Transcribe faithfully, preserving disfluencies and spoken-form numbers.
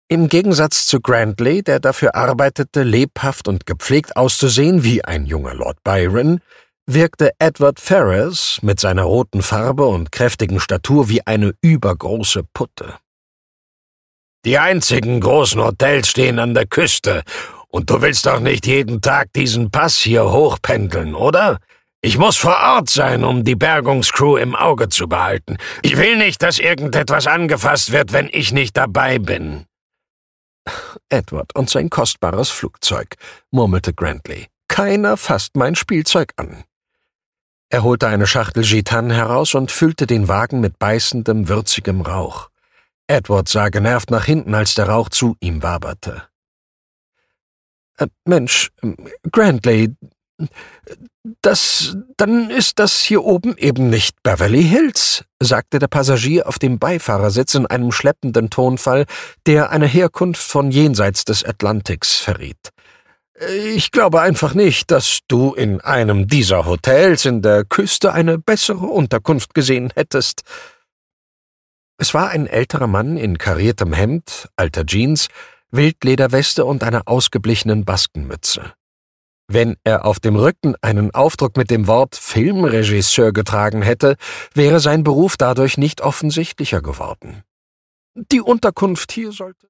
Im Gegensatz zu Grantley, der dafür arbeitete, lebhaft und gepflegt auszusehen wie ein junger Lord Byron, wirkte Edward Ferrars mit seiner roten Farbe und kräftigen Statur wie eine übergroße Putte. »Die einzigen großen Hotels stehen an der Küste, und du willst doch nicht jeden Tag diesen Pass hier hochpendeln, oder? Ich muss vor Ort sein, um die Bergungscrew im Auge zu behalten. Ich will nicht, dass irgendetwas angefasst wird, wenn ich nicht dabei bin.« »Edward und sein kostbares Flugzeug«, murmelte Grantley. »Keiner fasst mein Spielzeug an.« Er holte eine Schachtel Gitanen heraus und füllte den Wagen mit beißendem, würzigem Rauch. Edward sah genervt nach hinten, als der Rauch zu ihm waberte. Äh, »Mensch, Grantley, das, dann ist das hier oben eben nicht Beverly Hills«, sagte der Passagier auf dem Beifahrersitz in einem schleppenden Tonfall, der eine Herkunft von jenseits des Atlantiks verriet. »Ich glaube einfach nicht, dass du in einem dieser Hotels in der Küste eine bessere Unterkunft gesehen hättest.« Es war ein älterer Mann in kariertem Hemd, alter Jeans, Wildlederweste und einer ausgeblichenen Baskenmütze. Wenn er auf dem Rücken einen Aufdruck mit dem Wort Filmregisseur getragen hätte, wäre sein Beruf dadurch nicht offensichtlicher geworden. »Die Unterkunft hier sollte